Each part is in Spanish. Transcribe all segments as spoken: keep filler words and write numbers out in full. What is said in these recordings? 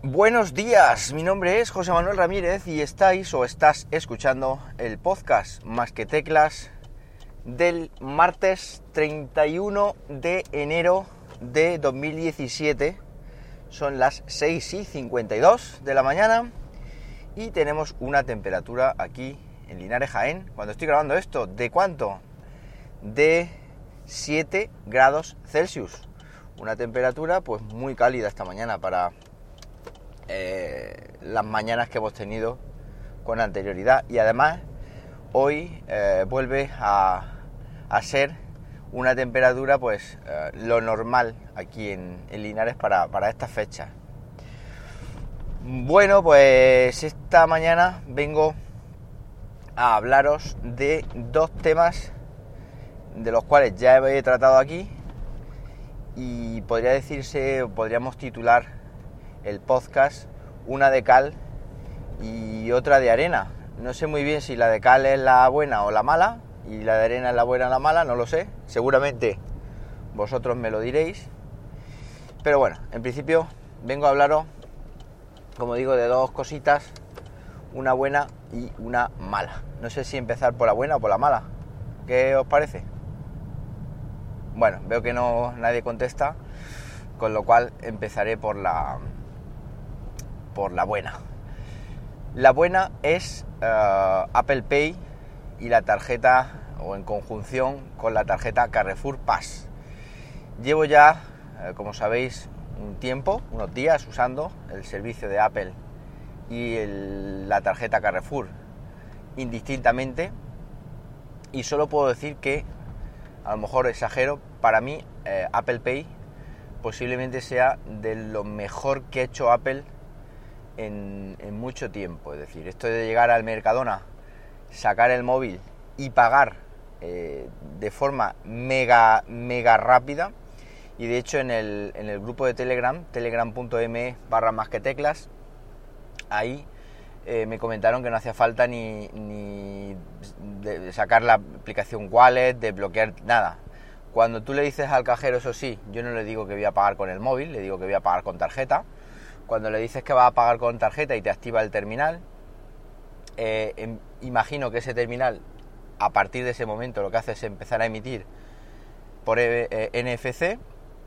Buenos días, mi nombre es José Manuel Ramírez y estáis o estás escuchando el podcast Más que Teclas del martes treinta y uno de enero de dos mil diecisiete. Son las seis y cincuenta y dos de la mañana y tenemos una temperatura aquí en Linares, Jaén, cuando estoy grabando esto, ¿de cuánto? De siete grados Celsius. Una temperatura pues muy cálida esta mañana para eh, las mañanas que hemos tenido con anterioridad, y además hoy eh, vuelve a, a ser una temperatura pues eh, lo normal aquí en, en Linares para, para estas fechas. Bueno, pues esta mañana vengo a hablaros de dos temas de los cuales ya he tratado aquí y podría decirse, podríamos titular el podcast una de cal y otra de arena. No sé muy bien si la de cal es la buena o la mala y la de arena es la buena o la mala, no lo sé. Seguramente vosotros me lo diréis. Pero bueno, en principio vengo a hablaros, como digo, de dos cositas, una buena y una mala. No sé si empezar por la buena o por la mala. ¿Qué os parece? Bueno, veo que no nadie contesta, con lo cual empezaré por la por la buena. La buena es uh, Apple Pay y la tarjeta, o en conjunción con la tarjeta Carrefour Pass. Llevo ya, eh, como sabéis, un tiempo, unos días usando el servicio de Apple y el, la tarjeta Carrefour indistintamente, y solo puedo decir que, a lo mejor exagero, para mí eh, Apple Pay posiblemente sea de lo mejor que ha hecho Apple en, en mucho tiempo. Es decir, esto de llegar al Mercadona, sacar el móvil y pagar eh, de forma mega mega rápida. Y de hecho en el, en el grupo de Telegram, telegram.me barra más que teclas, ahí eh, me comentaron que no hacía falta ni, ni de, de sacar la aplicación Wallet, de bloquear nada. Cuando tú le dices al cajero, eso sí, yo no le digo que voy a pagar con el móvil, le digo que voy a pagar con tarjeta. Cuando le dices que va a pagar con tarjeta y te activa el terminal, eh, em, imagino que ese terminal, a partir de ese momento, lo que hace es empezar a emitir por eh, N F C.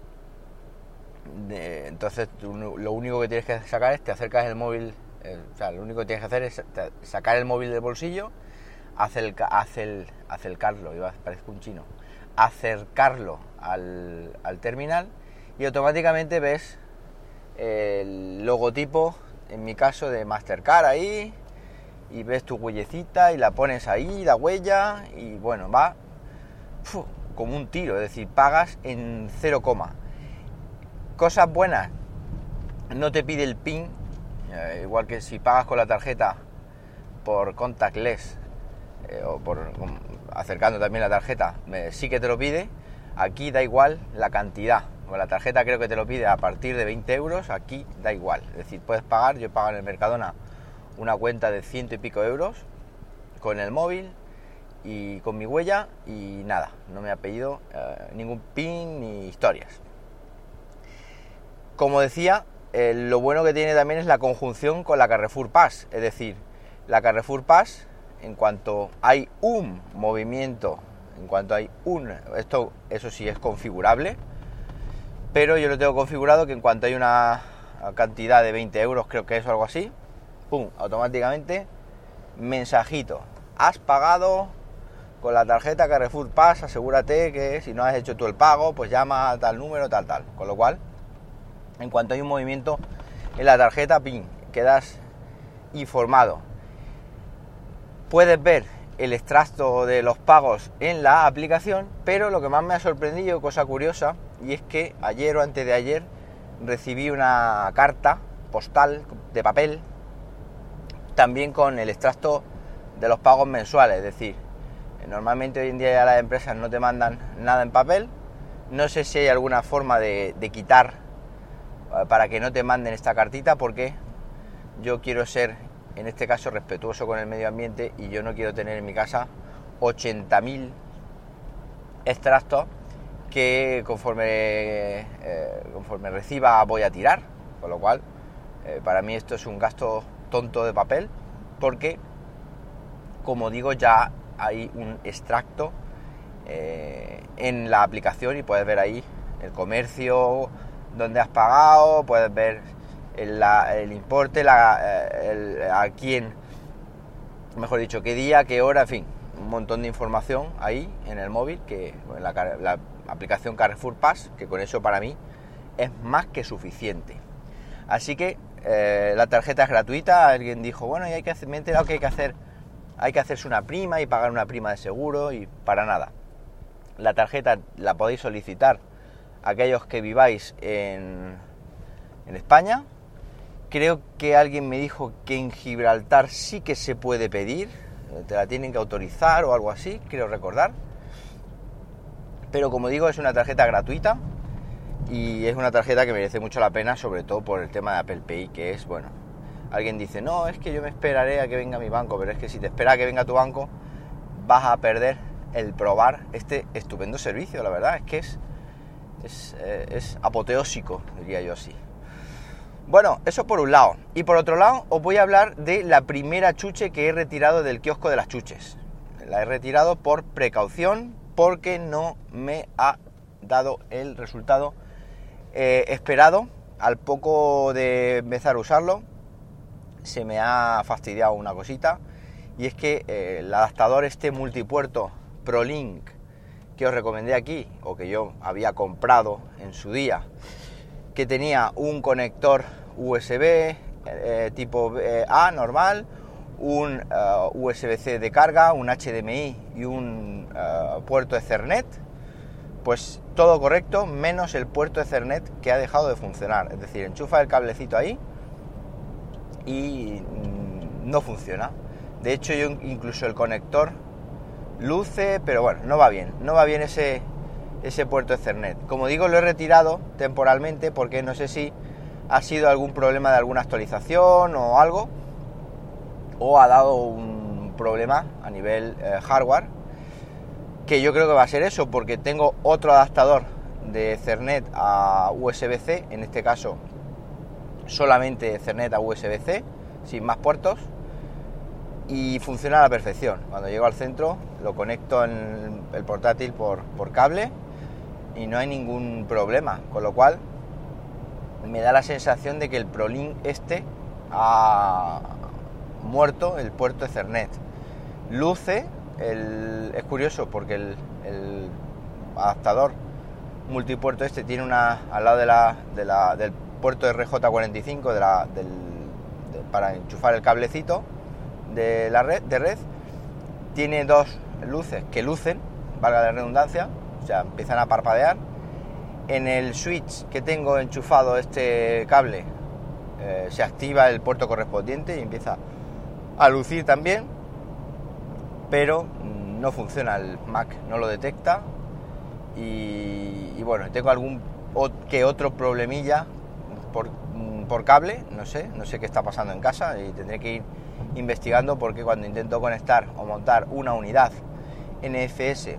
De, entonces tú, lo único que tienes que sacar es, te acercas el móvil, eh, o sea, lo único que tienes que hacer es te, sacar el móvil del bolsillo, acerca, acer, acercarlo, iba, parezco un chino, acercarlo al, al terminal, y automáticamente ves el logotipo, en mi caso de Mastercard ahí, y ves tu huellecita y la pones ahí, la huella, y bueno, va uf, como un tiro, es decir, pagas en cero coma. Cosas buenas, no te pide el PIN, eh, igual que si pagas con la tarjeta por contactless eh, o por um, acercando también la tarjeta, eh, sí que te lo pide. Aquí da igual la cantidad, con la tarjeta creo que te lo pide a partir de veinte euros, aquí da igual, es decir, puedes pagar, yo pago en el Mercadona una cuenta de ciento y pico euros con el móvil y con mi huella, y nada, no me ha pedido eh, ningún PIN ni historias. Como decía, eh, lo bueno que tiene también es la conjunción con la Carrefour Pass, es decir, la Carrefour Pass, en cuanto hay un movimiento, en cuanto hay un, esto, eso sí es configurable, pero yo lo tengo configurado que en cuanto hay una cantidad de veinte euros, creo que es algo así, pum, automáticamente, mensajito, has pagado con la tarjeta Carrefour Pass, asegúrate que si no has hecho tú el pago, pues llama a tal número, tal, tal, con lo cual, en cuanto hay un movimiento en la tarjeta, pin, quedas informado. Puedes ver el extracto de los pagos en la aplicación, pero lo que más me ha sorprendido, cosa curiosa, y es que ayer o antes de ayer recibí una carta postal de papel, también con el extracto de los pagos mensuales. Es decir, normalmente hoy en día ya las empresas no te mandan nada en papel. No sé si hay alguna forma de, de quitar para que no te manden esta cartita, porque yo quiero ser, en este caso, respetuoso con el medio ambiente, y yo no quiero tener en mi casa ochenta mil extractos que conforme, eh, conforme reciba voy a tirar, con lo cual Eh, para mí esto es un gasto tonto de papel, porque, como digo, ya hay un extracto eh, en la aplicación y puedes ver ahí el comercio donde has pagado, puedes ver el, la, el importe, la, el, a quién, mejor dicho, qué día, qué hora, en fin, un montón de información ahí en el móvil, que en la, la aplicación Carrefour Pass, que con eso para mí es más que suficiente. Así que eh, la tarjeta es gratuita. Alguien dijo, bueno, y hay que hacer, me he enterado que hay que hacer, hay que hacerse una prima y pagar una prima de seguro, y para nada. La tarjeta la podéis solicitar aquellos que viváis en, en España. Creo que alguien me dijo que en Gibraltar sí que se puede pedir, te la tienen que autorizar o algo así, creo recordar. Pero como digo, es una tarjeta gratuita y es una tarjeta que merece mucho la pena, sobre todo por el tema de Apple Pay, que es, bueno, alguien dice, no, es que yo me esperaré a que venga mi banco, pero es que si te espera a que venga tu banco, vas a perder el probar este estupendo servicio. La verdad es que es, es, eh, es apoteósico, diría yo así. Bueno, eso por un lado. Y por otro lado, os voy a hablar de la primera chuche que he retirado del kiosco de las chuches. La he retirado por precaución, porque no me ha dado el resultado eh, esperado. Al poco de empezar a usarlo, se me ha fastidiado una cosita, y es que eh, el adaptador este multipuerto ProLink que os recomendé aquí, o que yo había comprado en su día, que tenía un conector U S B eh, tipo eh, A normal, un uh, U S B C de carga, un H D M I y un uh, puerto Ethernet, pues todo correcto, menos el puerto Ethernet, que ha dejado de funcionar. Es decir, enchufa el cablecito ahí y mm, no funciona. De hecho, yo incluso el conector luce, pero bueno, no va bien, no va bien ese, ese puerto Ethernet. Como digo, lo he retirado temporalmente porque no sé si ha sido algún problema de alguna actualización o algo, o ha dado un problema a nivel eh, hardware, que yo creo que va a ser eso, porque tengo otro adaptador de Ethernet a U S B C, en este caso solamente Ethernet a U S B C, sin más puertos, y funciona a la perfección. Cuando llego al centro lo conecto en el portátil por, por cable y no hay ningún problema, con lo cual me da la sensación de que el ProLink este ha muerto el puerto Ethernet. Luce, el, es curioso porque el, el adaptador multipuerto este tiene una al lado de la, de la, del puerto R J cuarenta y cinco de la, del, de, para enchufar el cablecito de la red, de red, tiene dos luces que lucen, valga la redundancia, o sea, empiezan a parpadear. En el switch que tengo enchufado este cable eh, se activa el puerto correspondiente y empieza a lucir también, pero no funciona, el Mac no lo detecta, y, y bueno, tengo algún que otro problemilla por, por cable, no sé, no sé qué está pasando en casa y tendré que ir investigando, porque cuando intento conectar o montar una unidad N F S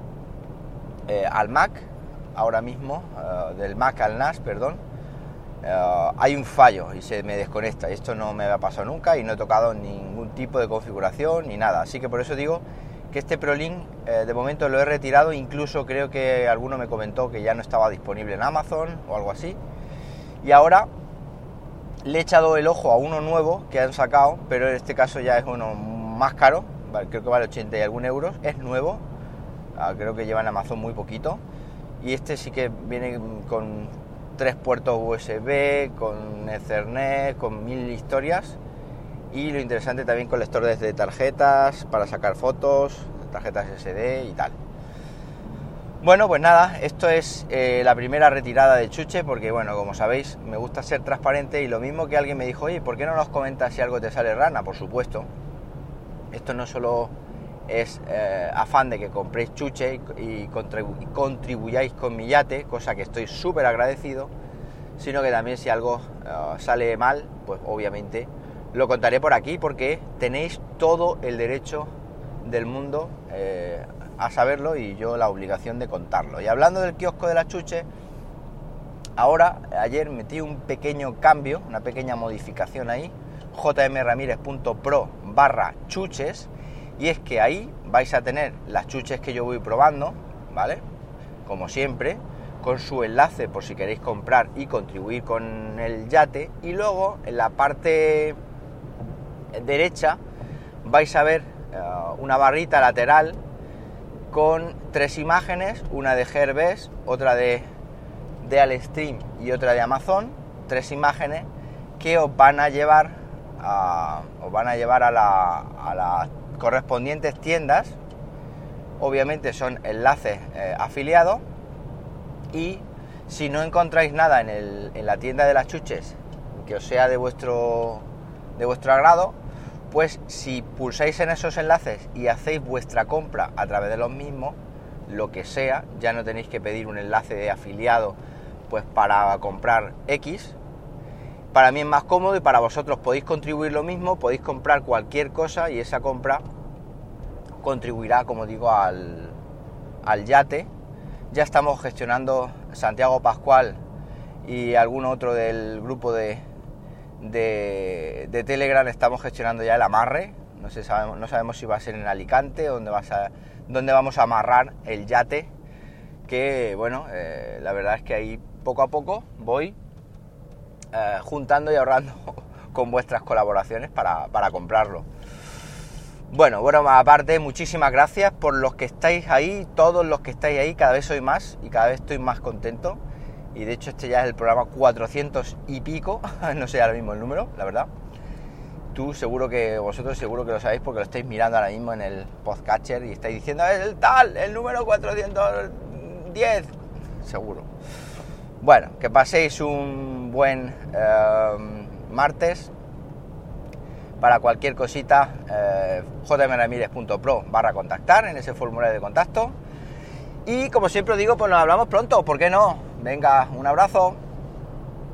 eh, al Mac, ahora mismo, uh, del Mac al N A S, perdón, uh, hay un fallo y se me desconecta. Esto no me había pasado nunca y no he tocado ningún tipo de configuración ni nada. Así que por eso digo que este ProLink eh, de momento lo he retirado. Incluso creo que alguno me comentó que ya no estaba disponible en Amazon o algo así. Y ahora le he echado el ojo a uno nuevo que han sacado, pero en este caso ya es uno más caro, vale, creo que vale ochenta y algún euros, es nuevo, uh, creo que lleva en Amazon muy poquito. Y este sí que viene con tres puertos U S B, con Ethernet, con mil historias. Y lo interesante también con lectores de tarjetas para sacar fotos, tarjetas S D y tal. Bueno, pues nada, esto es eh, la primera retirada de chuche, porque bueno, como sabéis, me gusta ser transparente. Y lo mismo que alguien me dijo, oye, ¿por qué no nos comentas si algo te sale rana? Por supuesto, esto no solo es eh, afán de que compréis chuche y, y contribu- contribuyáis con mi yate, cosa que estoy súper agradecido, sino que también si algo uh, sale mal, pues obviamente lo contaré por aquí, porque tenéis todo el derecho del mundo eh, a saberlo y yo la obligación de contarlo. Y hablando del kiosco de la chuche, ahora, ayer metí un pequeño cambio, una pequeña modificación ahí, jmramirez.pro barra chuches, y es que ahí vais a tener las chuches que yo voy probando, ¿vale? Como siempre, con su enlace por si queréis comprar y contribuir con el yate, y luego en la parte derecha vais a ver uh, una barrita lateral con tres imágenes, una de Gearbest, otra de, de Alestream y otra de Amazon, tres imágenes que os van a llevar a, os van a llevar a, la, a las correspondientes tiendas. Obviamente son enlaces eh, afiliados, y si no encontráis nada en, el, en la tienda de las chuches que os sea de vuestro, de vuestro agrado, pues si pulsáis en esos enlaces y hacéis vuestra compra a través de los mismos, lo que sea, ya no tenéis que pedir un enlace de afiliado pues para comprar X. Para mí es más cómodo y para vosotros podéis contribuir lo mismo, podéis comprar cualquier cosa y esa compra contribuirá, como digo, al, al yate. Ya estamos gestionando Santiago Pascual y algún otro del grupo de, de, de Telegram, estamos gestionando ya el amarre. No sé, sabemos, no sabemos si va a ser en Alicante, donde, vas a, donde vamos a amarrar el yate, que bueno, eh, la verdad es que ahí poco a poco voy eh, juntando y ahorrando con vuestras colaboraciones para, para comprarlo. Bueno, bueno, aparte, muchísimas gracias por los que estáis ahí, todos los que estáis ahí, cada vez soy más y cada vez estoy más contento, y de hecho este ya es el programa cuatrocientos y pico, no sé ahora mismo el número, la verdad. Tú seguro que, vosotros seguro que lo sabéis porque lo estáis mirando ahora mismo en el podcatcher y estáis diciendo, es el tal, el número cuatrocientos diez, seguro. Bueno, que paséis un buen eh, martes. Para cualquier cosita, eh, jmramirez.pro barra contactar en ese formulario de contacto. Y como siempre os digo, pues nos hablamos pronto, ¿por qué no? Venga, un abrazo.